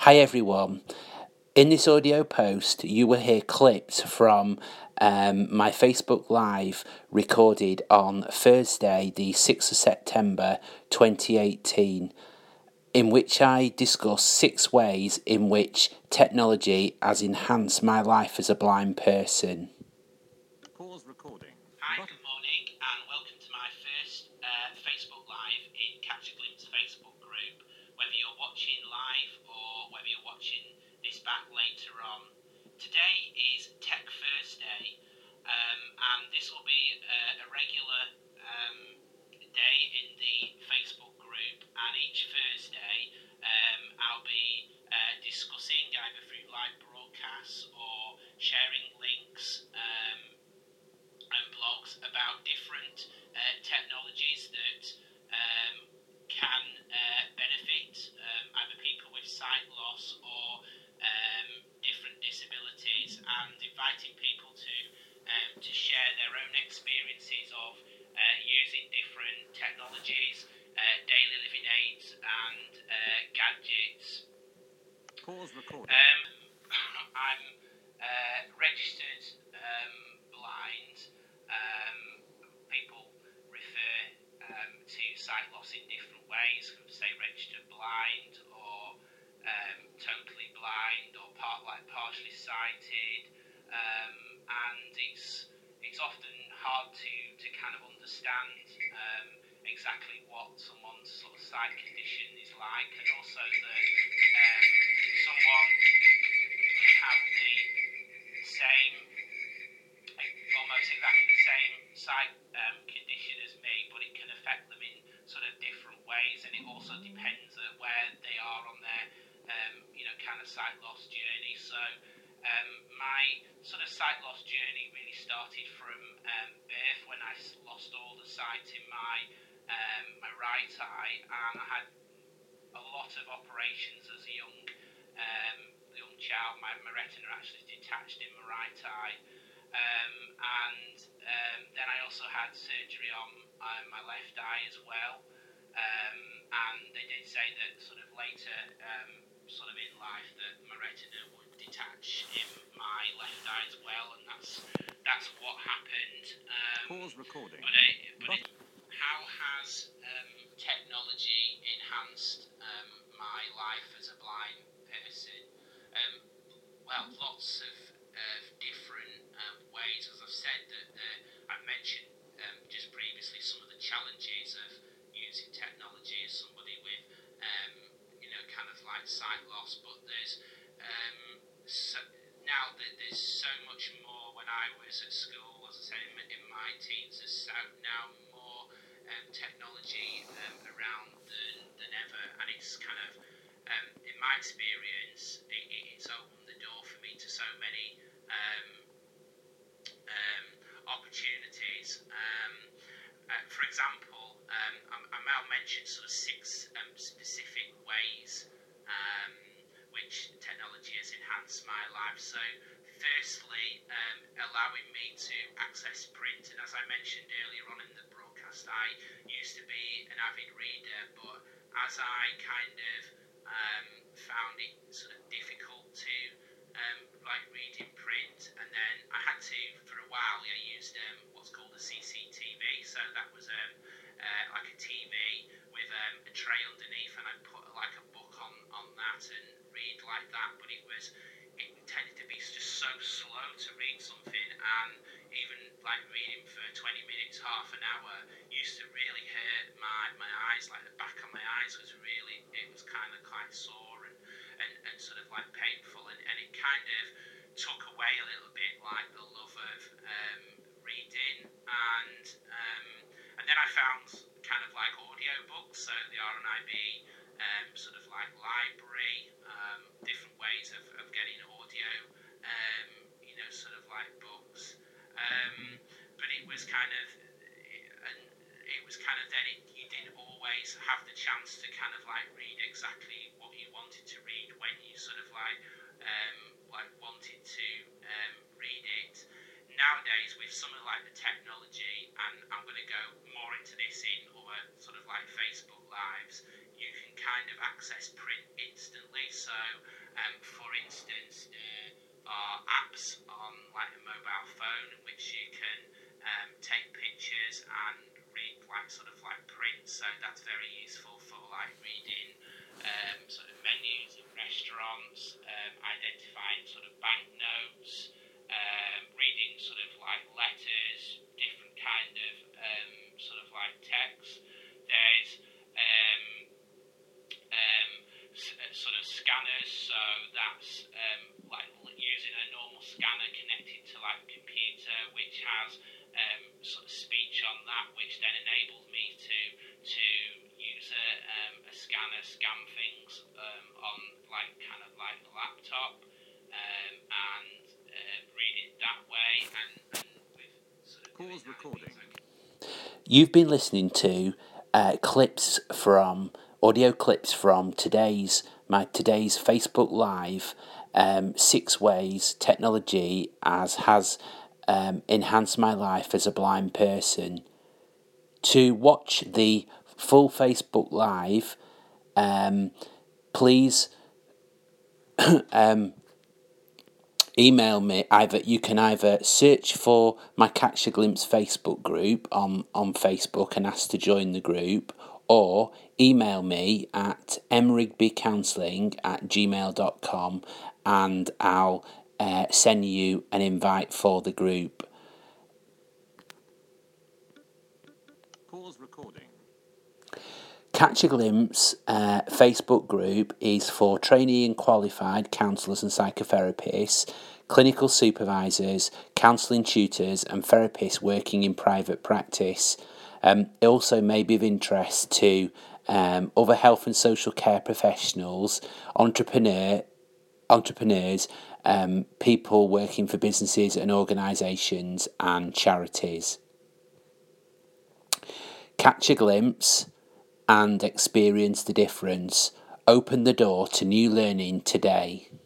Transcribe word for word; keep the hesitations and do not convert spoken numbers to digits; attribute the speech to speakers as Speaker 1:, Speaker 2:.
Speaker 1: Hi everyone. In this audio post, you will hear clips from um, my Facebook Live recorded on Thursday, the sixth of September twenty eighteen, in which I discuss six ways in which technology has enhanced my life as a blind person.
Speaker 2: Pause recording.
Speaker 1: Hi, good morning, and welcome to my first uh, Facebook Live in Catch a Glimpse Facebook group. Whether you're watching live or whether you're watching this back later on. Today is Tech Thursday, um, and this will be a, a regular um, day in the Facebook group, and each Thursday um, I'll be uh, discussing either through live broadcasts or sharing links um, and blogs about different uh, technologies that um, can uh, benefit um, either people with sight loss or um, different disabilities, and inviting people to um, to share their own experiences of uh, using different technologies, uh, daily living aids, and uh, gadgets.
Speaker 2: Pause recording.
Speaker 1: Um, I'm uh, registered um, blind. Um, people refer um, to sight loss in different ways, say registered blind or um, totally blind or part like partially sighted, um, and it's it's often hard to, to kind of understand um, exactly what someone's sort of sight condition is like, and also that um, someone can have the same, almost exactly the same sight um, condition as me, but it can affect them in sort of different ways, and it also depends on where they are on their, um, you know, kind of sight loss journey. So um, my sort of sight loss journey really started from um, birth, when I lost all the sight in my um, my right eye, and I had a lot of operations as a young um, young child. My, my retina actually detached in my right eye. Um, and um, then I also had surgery on uh, my left eye as well. Um, and they did say that sort of later, um, sort of in life, that my retina would detach in my left eye as well, and that's that's what happened. Um,
Speaker 2: Pause recording.
Speaker 1: But, it, but it, how has um, technology enhanced um, my life as a blind person? Um, well, lots of uh, different um, ways. As I've said, that uh, I've mentioned um, just previously some of the challenges of using technology as somebody with, um, you know, kind of like sight loss. But there's um, so, now that there's so much more. When I was at school, as I said, in, in my teens, there's so now more um, technology um, around than, than ever, and it's kind of, um, in my experience, it, it's opened the door for me to so many um, um, opportunities. Um, uh, for example, um, I, I now mentioned sort of six um, specific ways um, which technology has enhanced my life. So, firstly, um, allowing me to access print, and as I mentioned earlier on in the broadcast, I used to be an avid reader, but as I kind of um, found it sort of difficult to um, like read in print, and then I had to, for a while, I used um, what's called a C C T V. So that was um, uh, like a T V with um, a tray underneath, and I put like a book on, on that and read like that. But it was it tended to be just so slow to read something, and even like reading for twenty minutes, half an hour, used to really hurt my, my eyes. Like the back of my eyes was really, it was kind of quite sore and, and, and sort of like painful, and, and it kind of took away a little bit like the love of um, reading. And um, and then I found kind of like audio books, so the R N I B um, sort of like library, um, different ways of, of getting audio, um, you know, sort of like books. Um, but it was kind of, and it was kind of then it, you didn't always have the chance to kind of like read exactly what you wanted to read when you sort of like um, like wanted to um, read it. Nowadays, with some of like the technology, and I'm going to go more into this in other sort of like Facebook lives, you can kind of access print instantly. So are apps on like a mobile phone in which you can um, take pictures and read like sort of like print. So that's very useful for like reading um, sort of menus in restaurants, um, identifying sort of banknotes, um, reading sort of like letters, different kind of um, sort of like text. There's um, um, s- uh, sort of scanners, so that's um, like l- using a normal scanner connected to like a computer, which has um, sort of speech on that, which then enables me to to use a, um, a scanner, scan things um, on like kind of like a laptop, um, and uh, read it that way, and, and with sort of
Speaker 2: Pause
Speaker 1: doing that,
Speaker 2: recording.
Speaker 1: it's okay.
Speaker 3: You've been listening to uh, clips from audio clips from today's my today's Facebook Live. Um, six ways technology as has um, enhanced my life as a blind person. To watch the full Facebook Live, um, please um, email me. Either you can either search for my Catch a Glimpse Facebook group on, on Facebook and ask to join the group, or email me at mrigbycounselling at gmail dot com and I'll uh, send you an invite for the group.
Speaker 2: Pause recording.
Speaker 3: Catch a Glimpse uh, Facebook group is for trainee and qualified counsellors and psychotherapists, clinical supervisors, counselling tutors and therapists working in private practice. Um, it also may be of interest to um, other health and social care professionals, entrepreneur, entrepreneurs, um, people working for businesses and organisations and charities. Catch a Glimpse and experience the difference. Open the door to new learning today.